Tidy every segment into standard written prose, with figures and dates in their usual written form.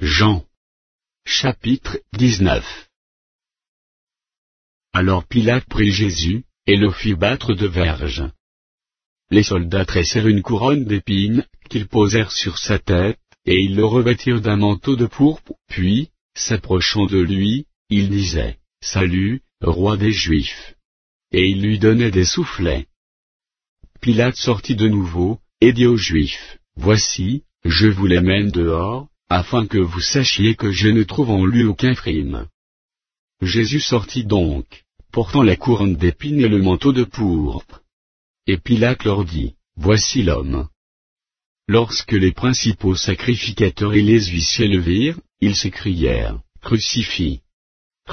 Jean. Chapitre 19. Alors Pilate prit Jésus, et le fit battre de verges. Les soldats tressèrent une couronne d'épines, qu'ils posèrent sur sa tête, et ils le revêtirent d'un manteau de pourpre, puis, s'approchant de lui, ils disaient, « Salut, roi des Juifs !» Et ils lui donnaient des soufflets. Pilate sortit de nouveau, et dit aux Juifs, « Voici, je vous les mène dehors, afin que vous sachiez que je ne trouve en lui aucun crime. » Jésus sortit donc, portant la couronne d'épines et le manteau de pourpre. Et Pilate leur dit, « Voici l'homme. » Lorsque les principaux sacrificateurs et les huissiers le virent, ils s'écrièrent, « Crucifie! Crucifie !»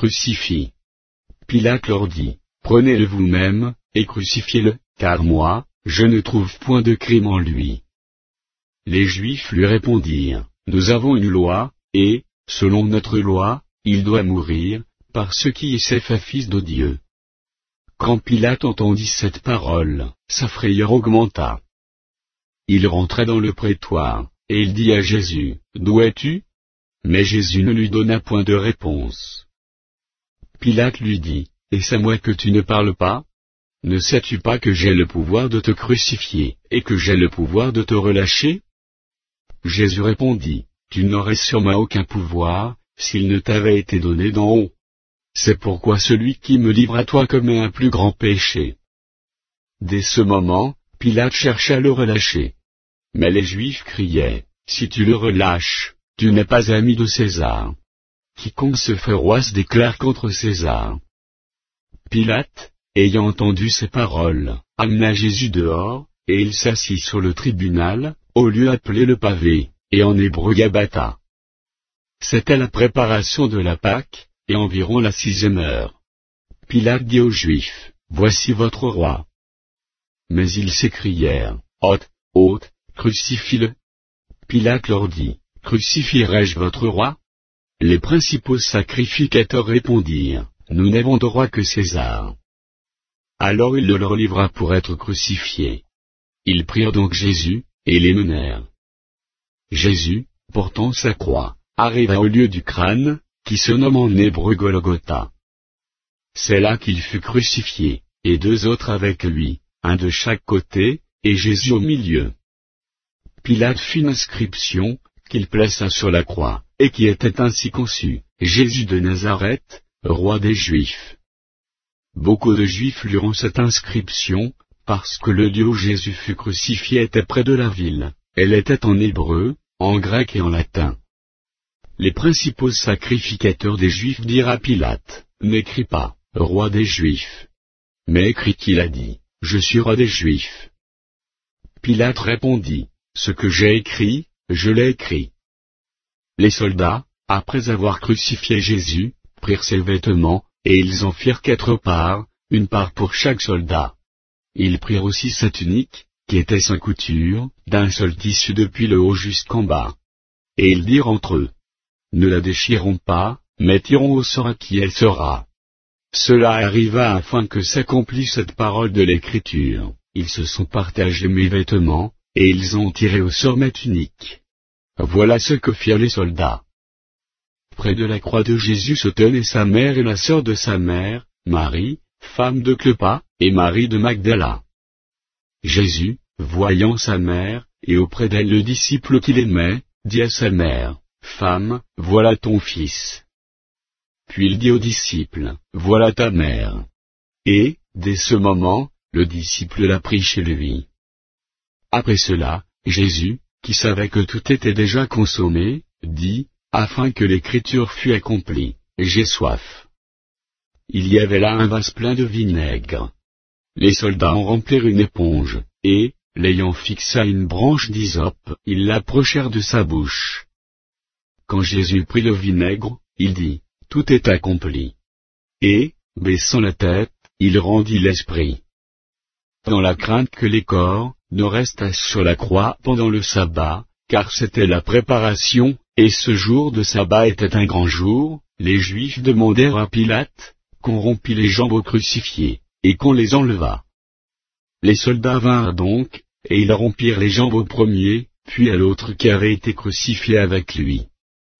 Pilate leur dit, « Prenez-le vous-même, et crucifiez-le, car moi, je ne trouve point de crime en lui. » Les Juifs lui répondirent, « Nous avons une loi, et, selon notre loi, il doit mourir, parce qu'il s'est fait fils de Dieu. » Quand Pilate entendit cette parole, sa frayeur augmenta. Il rentra dans le prétoire, et il dit à Jésus, « D'où es-tu » Mais Jésus ne lui donna point de réponse. Pilate lui dit, « Est-ce à moi que tu ne parles pas? Ne sais-tu pas que j'ai le pouvoir de te crucifier, et que j'ai le pouvoir de te relâcher » Jésus répondit, « Tu n'aurais sur moi aucun pouvoir, s'il ne t'avait été donné d'en haut. C'est pourquoi celui qui me livre à toi commet un plus grand péché. » Dès ce moment, Pilate chercha à le relâcher. Mais les Juifs criaient, « Si tu le relâches, tu n'es pas ami de César. Quiconque se fait roi se déclare contre César. » Pilate, ayant entendu ces paroles, amena Jésus dehors, et il s'assit sur le tribunal, au lieu appelé le pavé, et en hébreu Gabbatha. C'était la préparation de la Pâque, et environ la 6e heure. Pilate dit aux Juifs, « Voici votre roi. » Mais ils s'écrièrent, « Ôte, ôte, crucifie-le. » Pilate leur dit, « Crucifierai-je votre roi ?» Les principaux sacrificateurs répondirent, « Nous n'avons de roi que César. » Alors il le leur livra pour être crucifié. Ils prirent donc Jésus, et l'émenèrent. Jésus, portant sa croix, arriva au lieu du crâne, qui se nomme en hébreu Golgotha. C'est là qu'il fut crucifié, et 2 autres avec lui, un de chaque côté, et Jésus au milieu. Pilate fit une inscription, qu'il plaça sur la croix, et qui était ainsi conçue, Jésus de Nazareth, roi des Juifs. Beaucoup de Juifs lurent cette inscription, parce que le lieu où Jésus fut crucifié était près de la ville. Elle était en hébreu, en grec et en latin. Les principaux sacrificateurs des Juifs dirent à Pilate, « N'écris pas, roi des Juifs. Mais écris qu'il a dit, je suis roi des Juifs. » Pilate répondit, « Ce que j'ai écrit, je l'ai écrit. » Les soldats, après avoir crucifié Jésus, prirent ses vêtements, et ils en firent 4 parts, une part pour chaque soldat. Ils prirent aussi sa tunique, qui était sans couture, d'un seul tissu depuis le haut jusqu'en bas. Et ils dirent entre eux, « Ne la déchirons pas, mais tirons au sort à qui elle sera. » Cela arriva afin que s'accomplisse cette parole de l'Écriture. Ils se sont partagés mes vêtements, et ils ont tiré au sort ma tunique. Voilà ce que firent les soldats. Près de la croix de Jésus se tenaient sa mère et la sœur de sa mère, Marie, femme de Clopas, et Marie de Magdala. Jésus, voyant sa mère, et auprès d'elle le disciple qu'il aimait, dit à sa mère, « Femme, voilà ton fils. » Puis il dit au disciple, « Voilà ta mère. » Et, dès ce moment, le disciple la prit chez lui. Après cela, Jésus, qui savait que tout était déjà consommé, dit, afin que l'écriture fût accomplie, « J'ai soif. » Il y avait là un vase plein de vinaigre. Les soldats en remplirent une éponge, et, l'ayant fixé à une branche d'hysope, ils l'approchèrent de sa bouche. Quand Jésus prit le vinaigre, il dit, « Tout est accompli. » Et, baissant la tête, il rendit l'esprit. Dans la crainte que les corps ne restassent sur la croix pendant le sabbat, car c'était la préparation, et ce jour de sabbat était un grand jour, les Juifs demandèrent à Pilate qu'on rompît les jambes aux crucifiés, et qu'on les enlevât. Les soldats vinrent donc, et ils rompirent les jambes au premier, puis à l'autre qui avait été crucifié avec lui.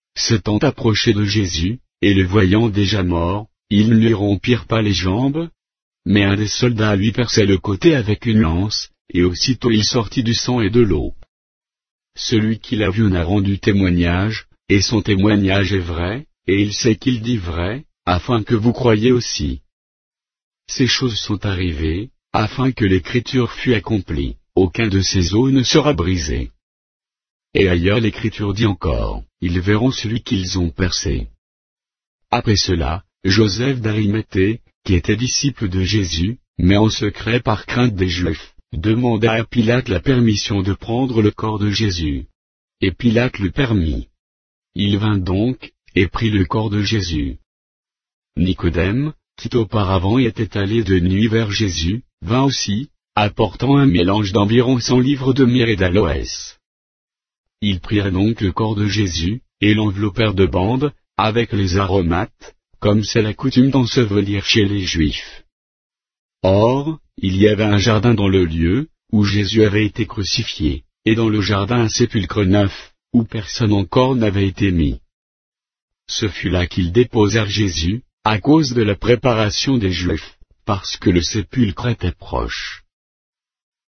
s'étant approchés de Jésus, et le voyant déjà mort, ils ne lui rompirent pas les jambes, mais un des soldats lui perçait le côté avec une lance, et aussitôt il sortit du sang et de l'eau. Celui qui l'a vu en a rendu témoignage, et son témoignage est vrai, et il sait qu'il dit vrai, afin que vous croyiez aussi. Ces choses sont arrivées, afin que l'écriture fût accomplie, aucun de ces os ne sera brisé. Et ailleurs l'écriture dit encore, ils verront celui qu'ils ont percé. Après cela, Joseph d'Arimathée, qui était disciple de Jésus, mais en secret par crainte des Juifs, demanda à Pilate la permission de prendre le corps de Jésus. Et Pilate le permit. Il vint donc, et prit le corps de Jésus. Nicodème, qui auparavant était allé de nuit vers Jésus, vint aussi, apportant un mélange d'environ 100 livres de myrrhe et d'aloès. Ils prirent donc le corps de Jésus, et l'enveloppèrent de bandes, avec les aromates, comme c'est la coutume d'ensevelir chez les Juifs. Or, il y avait un jardin dans le lieu, où Jésus avait été crucifié, et dans le jardin un sépulcre neuf, où personne encore n'avait été mis. Ce fut là qu'ils déposèrent Jésus, à cause de la préparation des Juifs, parce que le sépulcre était proche.